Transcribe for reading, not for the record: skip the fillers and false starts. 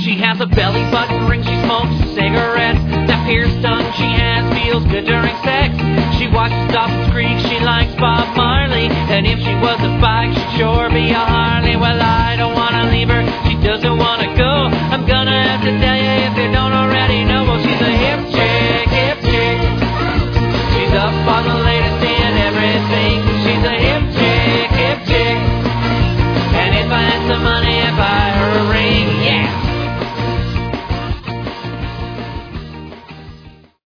She has a belly button ring, she smokes cigarettes. That pierced tongue she has feels good during sex. She watches Dawson's Creek, she likes Bob Marley. And if she was a bike, she'd sure be a Harley. Well, I don't wanna leave her, she doesn't wanna